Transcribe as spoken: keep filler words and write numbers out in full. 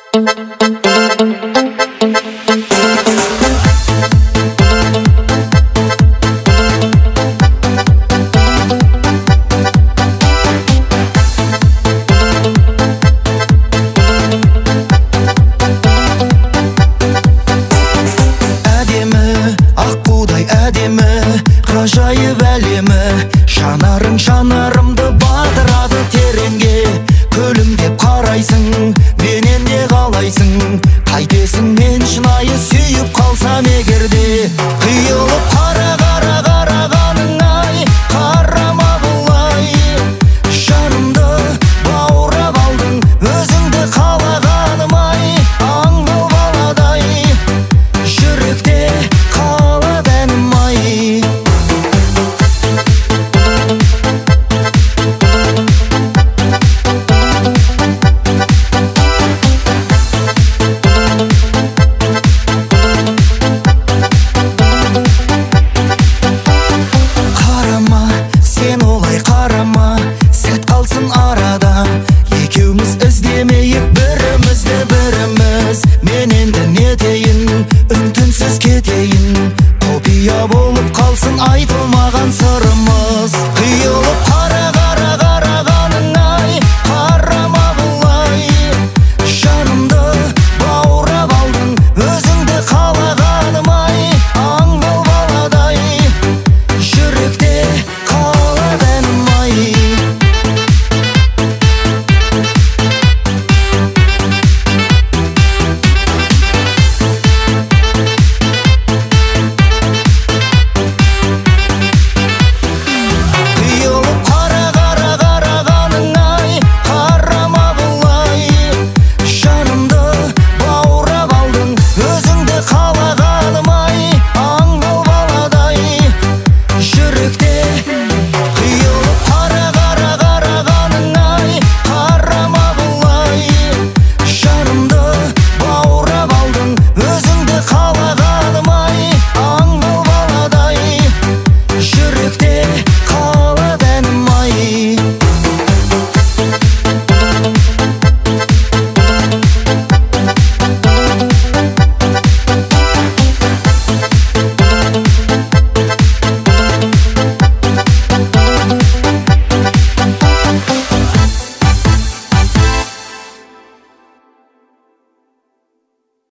Ғажайып әлемі, жанарың жанарымды батырады тереңге. Күлімдеп қарайсың, менен не қалайсың? Қайтесің мен шынайы сүйіп қалсам егерде? Қиылып қара қара қарағаның ай, қарама бұлай. Жанымды баурап алдың, өзіңді қалағаным ай. Аңғыл баладай, жүректе қалады әнім ай. Екеуміз іздемейік бірімізді біріміз. Мен енді не дейін, үн-түнсіз кетейін. Құпия болып қалсын айтылмаған сырымыз. Қиылып қара қара қарағаның ай, қарама бұлай. Жанымды баурап алдың, өзіңді қалағаным ай. Аңғыл баладай, жүректе қалады әнім ай. Yeah.